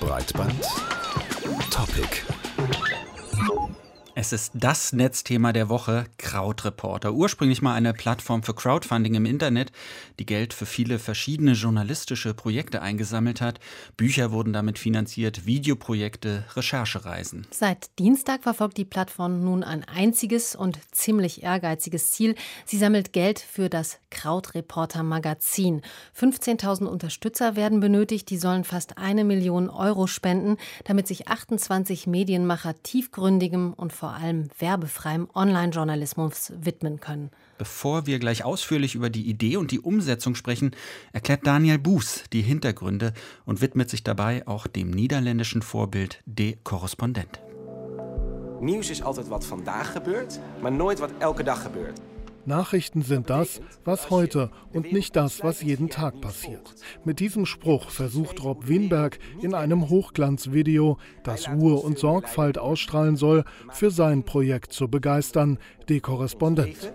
Breitband Topic. Es ist das Netzthema der Woche, Krautreporter. Ursprünglich mal eine Plattform für Crowdfunding im Internet, die Geld für viele verschiedene journalistische Projekte eingesammelt hat. Bücher wurden damit finanziert, Videoprojekte, Recherchereisen. Seit Dienstag verfolgt die Plattform nun ein einziges und ziemlich ehrgeiziges Ziel. Sie sammelt Geld für das Krautreporter-Magazin. 15.000 Unterstützer werden benötigt, die sollen fast 1 Million Euro spenden, damit sich 28 Medienmacher tiefgründigem und vor allem werbefreiem Online-Journalismus widmen können. Bevor wir gleich ausführlich über die Idee und die Umsetzung sprechen, erklärt Daniel Boes die Hintergründe und widmet sich dabei auch dem niederländischen Vorbild De Correspondent. Nieuws is altijd wat vandaag gebeurt, maar nooit wat elke dag gebeurt. Nachrichten sind das, was heute und nicht das, was jeden Tag passiert. Mit diesem Spruch versucht Rob Wienberg in einem Hochglanzvideo, das Ruhe und Sorgfalt ausstrahlen soll, für sein Projekt zu begeistern, De Correspondent.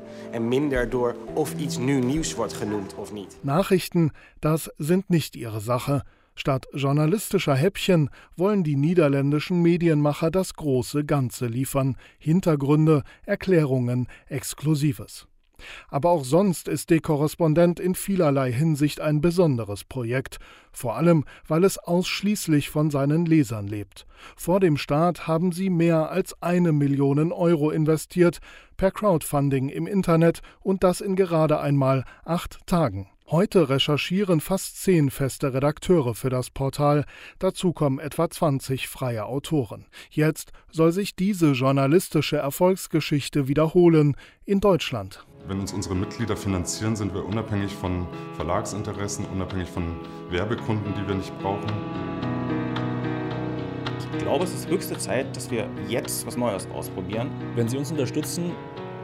Nachrichten, das sind nicht ihre Sache. Statt journalistischer Häppchen wollen die niederländischen Medienmacher das große Ganze liefern. Hintergründe, Erklärungen, Exklusives. Aber auch sonst ist De Correspondent in vielerlei Hinsicht ein besonderes Projekt. Vor allem, weil es ausschließlich von seinen Lesern lebt. Vor dem Start haben sie mehr als 1 Million Euro investiert, per Crowdfunding im Internet und das in gerade einmal 8 Tagen. Heute recherchieren fast 10 feste Redakteure für das Portal. Dazu kommen etwa 20 freie Autoren. Jetzt soll sich diese journalistische Erfolgsgeschichte wiederholen in Deutschland. Wenn uns unsere Mitglieder finanzieren, sind wir unabhängig von Verlagsinteressen, unabhängig von Werbekunden, die wir nicht brauchen. Ich glaube, es ist höchste Zeit, dass wir jetzt was Neues ausprobieren. Wenn Sie uns unterstützen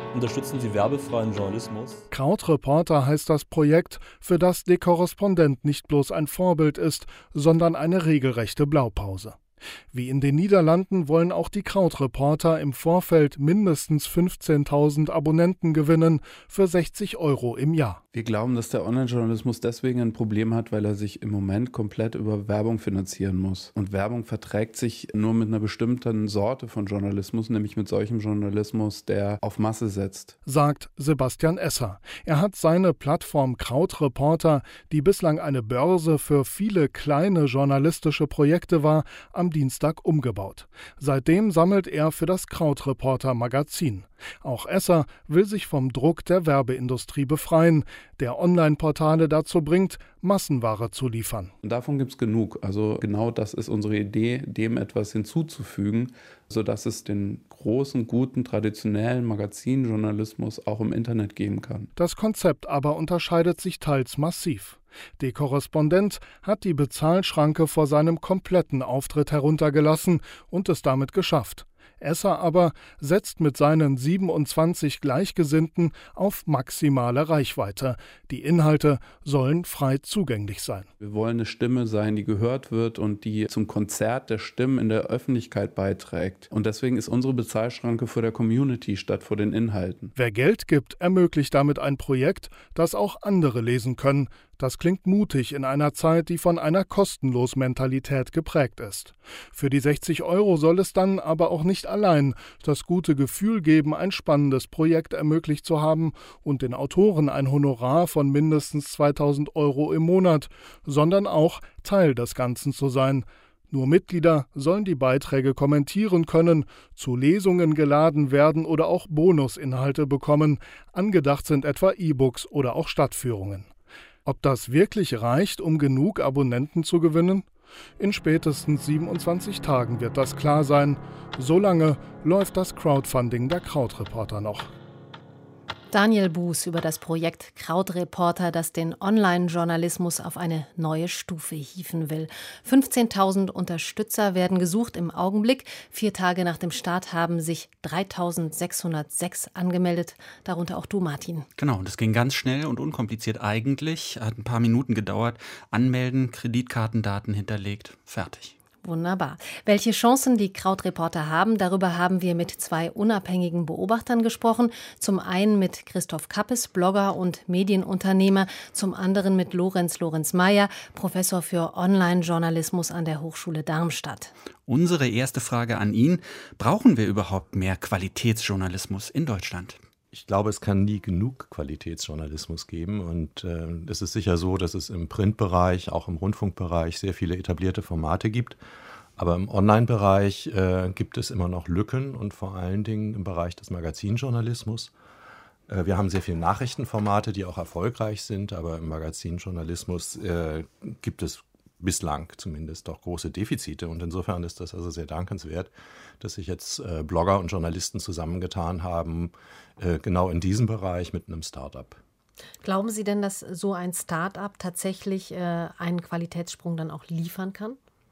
Sie werbefreien Journalismus. Krautreporter heißt das Projekt, für das De Correspondent nicht bloß ein Vorbild ist, sondern eine regelrechte Blaupause. Wie in den Niederlanden wollen auch die Krautreporter im Vorfeld mindestens 15.000 Abonnenten gewinnen für 60 Euro im Jahr. Wir glauben, dass der Online-Journalismus deswegen ein Problem hat, weil er sich im Moment komplett über Werbung finanzieren muss. Und Werbung verträgt sich nur mit einer bestimmten Sorte von Journalismus, nämlich mit solchem Journalismus, der auf Masse setzt. Sagt Sebastian Esser. Er hat seine Plattform Krautreporter, die bislang eine Börse für viele kleine journalistische Projekte war, am Dienstag umgebaut. Seitdem sammelt er für das Krautreporter-Magazin. Auch Esser will sich vom Druck der Werbeindustrie befreien, der Online-Portale dazu bringt, Massenware zu liefern. Und davon gibt es genug. Also genau das ist unsere Idee, dem etwas hinzuzufügen, sodass es den großen, guten, traditionellen Magazinjournalismus auch im Internet geben kann. Das Konzept aber unterscheidet sich teils massiv. De Correspondent hat die Bezahlschranke vor seinem kompletten Auftritt heruntergelassen und es damit geschafft. Esser aber setzt mit seinen 27 Gleichgesinnten auf maximale Reichweite. Die Inhalte sollen frei zugänglich sein. Wir wollen eine Stimme sein, die gehört wird und die zum Konzert der Stimmen in der Öffentlichkeit beiträgt. Und deswegen ist unsere Bezahlschranke vor der Community statt vor den Inhalten. Wer Geld gibt, ermöglicht damit ein Projekt, das auch andere lesen können. Das klingt mutig in einer Zeit, die von einer Kostenlos-Mentalität geprägt ist. Für die 60 Euro soll es dann aber auch nicht allein das gute Gefühl geben, ein spannendes Projekt ermöglicht zu haben und den Autoren ein Honorar von mindestens 2.000 Euro im Monat, sondern auch Teil des Ganzen zu sein. Nur Mitglieder sollen die Beiträge kommentieren können, zu Lesungen geladen werden oder auch Bonusinhalte bekommen. Angedacht sind etwa E-Books oder auch Stadtführungen. Ob das wirklich reicht, um genug Abonnenten zu gewinnen? In spätestens 27 Tagen wird das klar sein. Solange läuft das Crowdfunding der Krautreporter noch. Daniel Boes über das Projekt Krautreporter, das den Online-Journalismus auf eine neue Stufe hieven will. 15.000 Unterstützer werden gesucht im Augenblick. 4 Tage nach dem Start haben sich 3.606 angemeldet, darunter auch du, Martin. Genau, und es ging ganz schnell und unkompliziert eigentlich. Hat ein paar Minuten gedauert. Anmelden, Kreditkartendaten hinterlegt, fertig. Wunderbar. Welche Chancen die Krautreporter haben, darüber haben wir mit 2 unabhängigen Beobachtern gesprochen. Zum einen mit Christoph Kappes, Blogger und Medienunternehmer, zum anderen mit Lorenz Meyer, Professor für Online-Journalismus an der Hochschule Darmstadt. Unsere erste Frage an ihn: Brauchen wir überhaupt mehr Qualitätsjournalismus in Deutschland? Ich glaube, es kann nie genug Qualitätsjournalismus geben und es ist sicher so, dass es im Printbereich, auch im Rundfunkbereich sehr viele etablierte Formate gibt. Aber im Online-Bereich gibt es immer noch Lücken und vor allen Dingen im Bereich des Magazinjournalismus. Wir haben sehr viele Nachrichtenformate, die auch erfolgreich sind, aber im Magazinjournalismus gibt es bislang zumindest doch große Defizite. Und insofern ist das also sehr dankenswert, dass sich jetzt Blogger und Journalisten zusammengetan haben, genau in diesem Bereich mit einem Start-up. Glauben Sie denn, dass so ein Start-up tatsächlich einen Qualitätssprung dann auch liefern kann?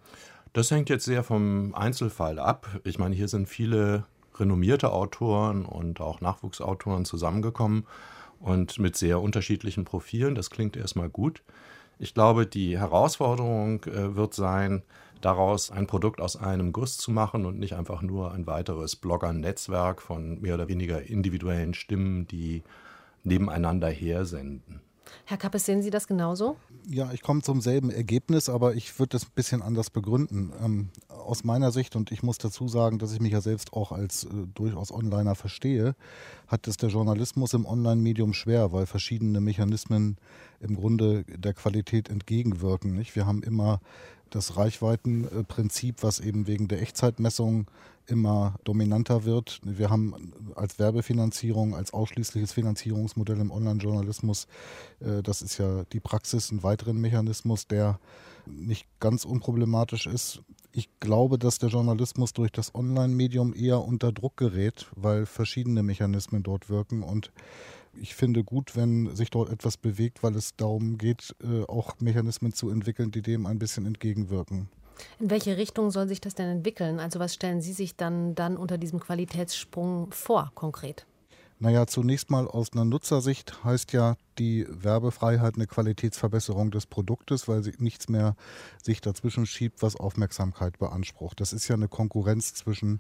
Das hängt jetzt sehr vom Einzelfall ab. Ich meine, hier sind viele renommierte Autoren und auch Nachwuchsautoren zusammengekommen und mit sehr unterschiedlichen Profilen. Das klingt erstmal gut. Ich glaube, die Herausforderung wird sein, daraus ein Produkt aus einem Guss zu machen und nicht einfach nur ein weiteres Blogger-Netzwerk von mehr oder weniger individuellen Stimmen, die nebeneinander hersenden. Herr Kappes, sehen Sie das genauso? Ja, ich komme zum selben Ergebnis, aber ich würde das ein bisschen anders begründen. Aus meiner Sicht, und ich muss dazu sagen, dass ich mich ja selbst auch als durchaus Onliner verstehe, hat es der Journalismus im Online-Medium schwer, weil verschiedene Mechanismen im Grunde der Qualität entgegenwirken. Nicht? Wir haben immer das Reichweitenprinzip, was eben wegen der Echtzeitmessung immer dominanter wird. Wir haben als Werbefinanzierung, als ausschließliches Finanzierungsmodell im Online-Journalismus, das ist ja die Praxis, einen weiteren Mechanismus, der nicht ganz unproblematisch ist. Ich glaube, dass der Journalismus durch das Online-Medium eher unter Druck gerät, weil verschiedene Mechanismen dort wirken, und ich finde gut, wenn sich dort etwas bewegt, weil es darum geht, auch Mechanismen zu entwickeln, die dem ein bisschen entgegenwirken. In welche Richtung soll sich das denn entwickeln? Also was stellen Sie sich dann unter diesem Qualitätssprung vor, konkret? Naja, zunächst mal aus einer Nutzersicht heißt ja die Werbefreiheit eine Qualitätsverbesserung des Produktes, weil nichts mehr sich dazwischen schiebt, was Aufmerksamkeit beansprucht. Das ist ja eine Konkurrenz zwischen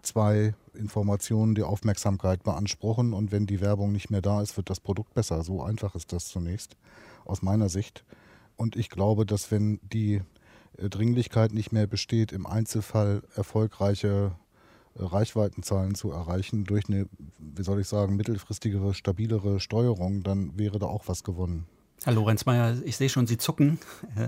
2 Informationen, die Aufmerksamkeit beanspruchen, und wenn die Werbung nicht mehr da ist, wird das Produkt besser. So einfach ist das zunächst aus meiner Sicht. Und ich glaube, dass wenn die Dringlichkeit nicht mehr besteht, im Einzelfall erfolgreiche Reichweitenzahlen zu erreichen durch eine, wie soll ich sagen, mittelfristigere, stabilere Steuerung, dann wäre da auch was gewonnen. Herr Lorenz Meyer, ich sehe schon, Sie zucken.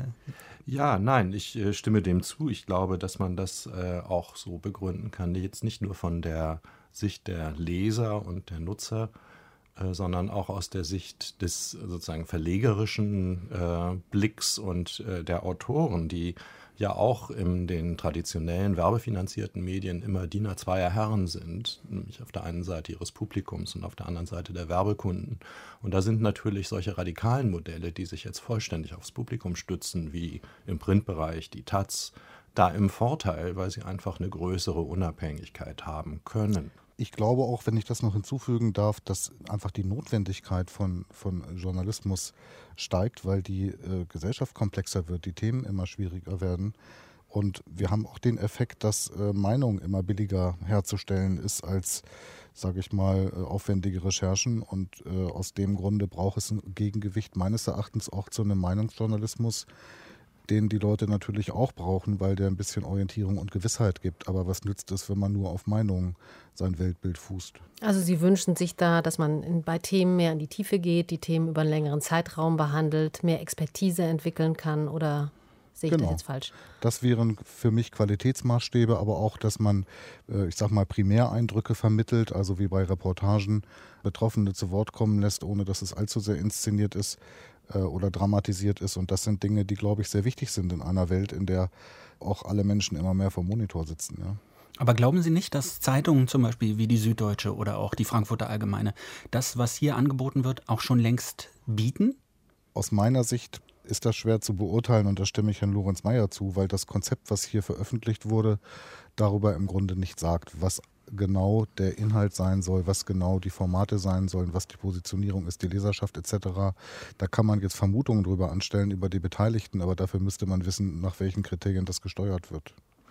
Ja, nein, ich stimme dem zu. Ich glaube, dass man das auch so begründen kann, jetzt nicht nur von der Sicht der Leser und der Nutzer, sondern auch aus der Sicht des sozusagen verlegerischen Blicks und der Autoren, die ja auch in den traditionellen werbefinanzierten Medien immer Diener zweier Herren sind, nämlich auf der einen Seite ihres Publikums und auf der anderen Seite der Werbekunden. Und da sind natürlich solche radikalen Modelle, die sich jetzt vollständig aufs Publikum stützen, wie im Printbereich die Taz, da im Vorteil, weil sie einfach eine größere Unabhängigkeit haben können. Ich glaube auch, wenn ich das noch hinzufügen darf, dass einfach die Notwendigkeit von Journalismus steigt, weil die Gesellschaft komplexer wird, die Themen immer schwieriger werden. Und wir haben auch den Effekt, dass Meinung immer billiger herzustellen ist als, sage ich mal, aufwendige Recherchen. Und aus dem Grunde braucht es ein Gegengewicht meines Erachtens auch zu einem Meinungsjournalismus, den die Leute natürlich auch brauchen, weil der ein bisschen Orientierung und Gewissheit gibt. Aber was nützt es, wenn man nur auf Meinungen sein Weltbild fußt? Also Sie wünschen sich da, dass man bei Themen mehr in die Tiefe geht, die Themen über einen längeren Zeitraum behandelt, mehr Expertise entwickeln kann, oder sehe ich das jetzt falsch? Das wären für mich Qualitätsmaßstäbe, aber auch, dass man, ich sag mal, Primäreindrücke vermittelt, also wie bei Reportagen Betroffene zu Wort kommen lässt, ohne dass es allzu sehr inszeniert ist oder dramatisiert ist. Und das sind Dinge, die, glaube ich, sehr wichtig sind in einer Welt, in der auch alle Menschen immer mehr vor Monitor sitzen. Ja. Aber glauben Sie nicht, dass Zeitungen zum Beispiel wie die Süddeutsche oder auch die Frankfurter Allgemeine das, was hier angeboten wird, auch schon längst bieten? Aus meiner Sicht ist das schwer zu beurteilen, und da stimme ich Herrn Lorenz Meyer zu, weil das Konzept, was hier veröffentlicht wurde, darüber im Grunde nicht sagt, was genau der Inhalt sein soll, was genau die Formate sein sollen, was die Positionierung ist, die Leserschaft etc. Da kann man jetzt Vermutungen drüber anstellen über die Beteiligten, aber dafür müsste man wissen, nach welchen Kriterien das gesteuert wird.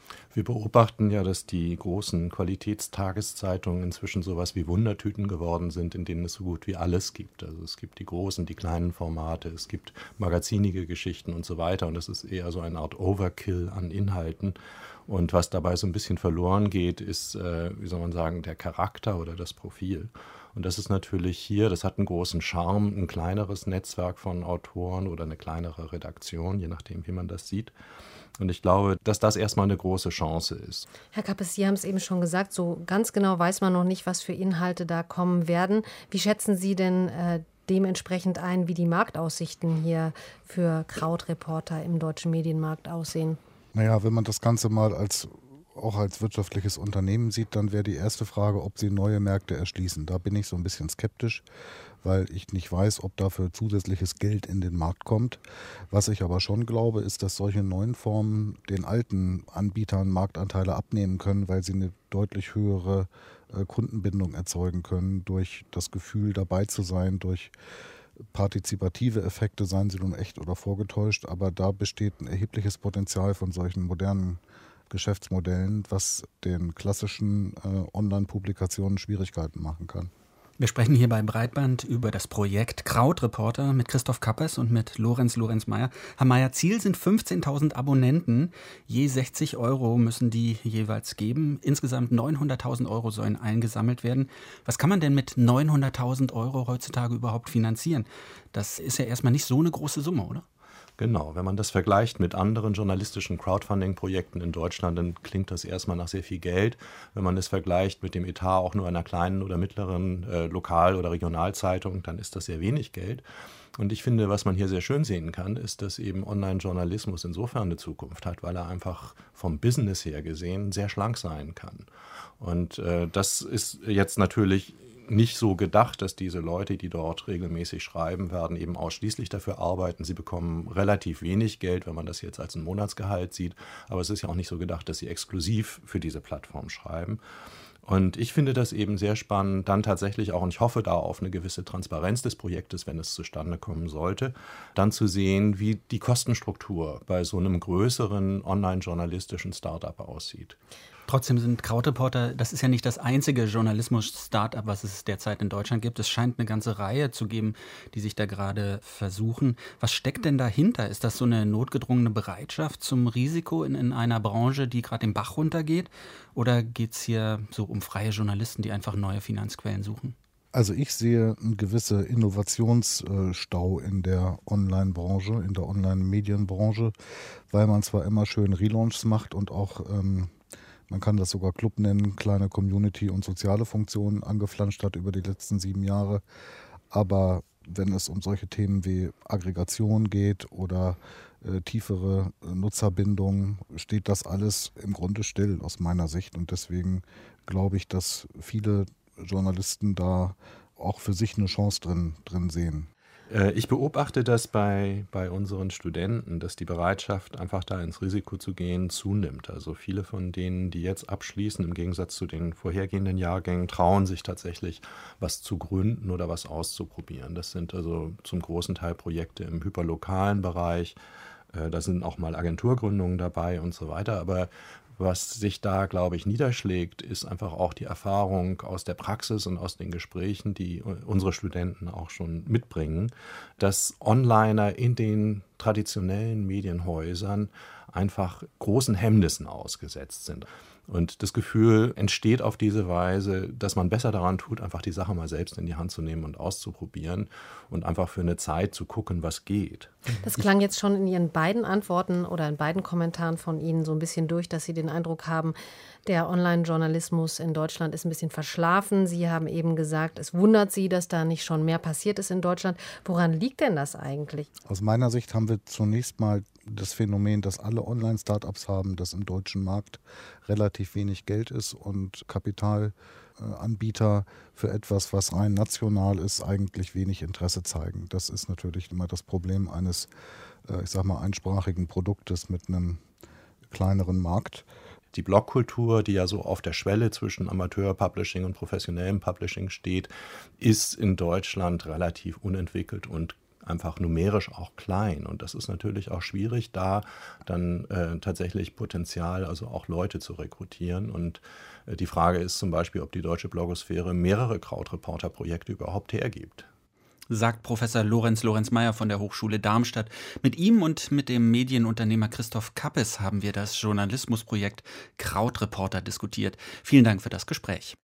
Wir beobachten ja, dass die großen Qualitätstageszeitungen inzwischen sowas wie Wundertüten geworden sind, in denen es so gut wie alles gibt. Also es gibt die großen, die kleinen Formate, es gibt magazinige Geschichten und so weiter. Und das ist eher so eine Art Overkill an Inhalten. Und was dabei so ein bisschen verloren geht, ist, wie soll man sagen, der Charakter oder das Profil. Und das ist natürlich hier, das hat einen großen Charme, ein kleineres Netzwerk von Autoren oder eine kleinere Redaktion, je nachdem, wie man das sieht. Und ich glaube, dass das erstmal eine große Chance ist. Herr Kappes, Sie haben es eben schon gesagt, so ganz genau weiß man noch nicht, was für Inhalte da kommen werden. Wie schätzen Sie denn dementsprechend ein, wie die Marktaussichten hier für Krautreporter im deutschen Medienmarkt aussehen? Naja, wenn man das Ganze mal auch als wirtschaftliches Unternehmen sieht, dann wäre die erste Frage, ob sie neue Märkte erschließen. Da bin ich so ein bisschen skeptisch, weil ich nicht weiß, ob dafür zusätzliches Geld in den Markt kommt. Was ich aber schon glaube, ist, dass solche neuen Formen den alten Anbietern Marktanteile abnehmen können, weil sie eine deutlich höhere Kundenbindung erzeugen können durch das Gefühl, dabei zu sein, durch partizipative Effekte, seien sie nun echt oder vorgetäuscht. Aber da besteht ein erhebliches Potenzial von solchen modernen Geschäftsmodellen, was den klassischen Online-Publikationen Schwierigkeiten machen kann. Wir sprechen hier bei Breitband über das Projekt Krautreporter mit Christoph Kappes und mit Lorenz Meyer. Herr Meyer, Ziel sind 15.000 Abonnenten. Je 60 € müssen die jeweils geben. Insgesamt 900.000 € sollen eingesammelt werden. Was kann man denn mit 900.000 € heutzutage überhaupt finanzieren? Das ist ja erstmal nicht so eine große Summe, oder? Genau, wenn man das vergleicht mit anderen journalistischen Crowdfunding-Projekten in Deutschland, dann klingt das erstmal nach sehr viel Geld. Wenn man es vergleicht mit dem Etat auch nur einer kleinen oder mittleren Lokal- oder Regionalzeitung, dann ist das sehr wenig Geld. Und ich finde, was man hier sehr schön sehen kann, ist, dass eben Online-Journalismus insofern eine Zukunft hat, weil er einfach vom Business her gesehen sehr schlank sein kann. Und das ist jetzt natürlich nicht so gedacht, dass diese Leute, die dort regelmäßig schreiben, werden eben ausschließlich dafür arbeiten. Sie bekommen relativ wenig Geld, wenn man das jetzt als ein Monatsgehalt sieht. Aber es ist ja auch nicht so gedacht, dass sie exklusiv für diese Plattform schreiben. Und ich finde das eben sehr spannend, dann tatsächlich auch, und ich hoffe da auf eine gewisse Transparenz des Projektes, wenn es zustande kommen sollte, dann zu sehen, wie die Kostenstruktur bei so einem größeren online-journalistischen Startup aussieht. Trotzdem sind Krautreporter, das ist ja nicht das einzige Journalismus-Startup, was es derzeit in Deutschland gibt. Es scheint eine ganze Reihe zu geben, die sich da gerade versuchen. Was steckt denn dahinter? Ist das so eine notgedrungene Bereitschaft zum Risiko in einer Branche, die gerade den Bach runtergeht? Oder geht es hier so um freie Journalisten, die einfach neue Finanzquellen suchen? Also ich sehe einen gewissen Innovationsstau in der Online-Branche, in der Online-Medienbranche, weil man zwar immer schön Relaunches macht und auch man kann das sogar Club nennen, kleine Community und soziale Funktionen angeflanscht hat über die letzten 7 Jahre. Aber wenn es um solche Themen wie Aggregation geht oder tiefere Nutzerbindung, steht das alles im Grunde still aus meiner Sicht. Und deswegen glaube ich, dass viele Journalisten da auch für sich eine Chance drin sehen. Ich beobachte das bei unseren Studenten, dass die Bereitschaft, einfach da ins Risiko zu gehen, zunimmt. Also viele von denen, die jetzt abschließen, im Gegensatz zu den vorhergehenden Jahrgängen, trauen sich tatsächlich, was zu gründen oder was auszuprobieren. Das sind also zum großen Teil Projekte im hyperlokalen Bereich. Da sind auch mal Agenturgründungen dabei und so weiter. Aber was sich da, glaube ich, niederschlägt, ist einfach auch die Erfahrung aus der Praxis und aus den Gesprächen, die unsere Studenten auch schon mitbringen, dass Onliner in den traditionellen Medienhäusern einfach großen Hemmnissen ausgesetzt sind. Und das Gefühl entsteht auf diese Weise, dass man besser daran tut, einfach die Sache mal selbst in die Hand zu nehmen und auszuprobieren und einfach für eine Zeit zu gucken, was geht. Das klang jetzt schon in Ihren beiden Antworten oder in beiden Kommentaren von Ihnen so ein bisschen durch, dass Sie den Eindruck haben, der Online-Journalismus in Deutschland ist ein bisschen verschlafen. Sie haben eben gesagt, es wundert Sie, dass da nicht schon mehr passiert ist in Deutschland. Woran liegt denn das eigentlich? Aus meiner Sicht haben wir zunächst mal das Phänomen, dass alle Online-Startups haben, dass im deutschen Markt relativ wenig Geld ist und Kapitalanbieter für etwas, was rein national ist, eigentlich wenig Interesse zeigen. Das ist natürlich immer das Problem eines, einsprachigen Produktes mit einem kleineren Markt. Die Blogkultur, die ja so auf der Schwelle zwischen Amateur-Publishing und professionellem Publishing steht, ist in Deutschland relativ unentwickelt und einfach numerisch auch klein. Und das ist natürlich auch schwierig, da dann tatsächlich Potenzial, also auch Leute zu rekrutieren. Und die Frage ist zum Beispiel, ob die deutsche Blogosphäre mehrere Krautreporter-Projekte überhaupt hergibt. Sagt Professor Lorenz Meyer von der Hochschule Darmstadt. Mit ihm und mit dem Medienunternehmer Christoph Kappes haben wir das Journalismusprojekt Krautreporter diskutiert. Vielen Dank für das Gespräch.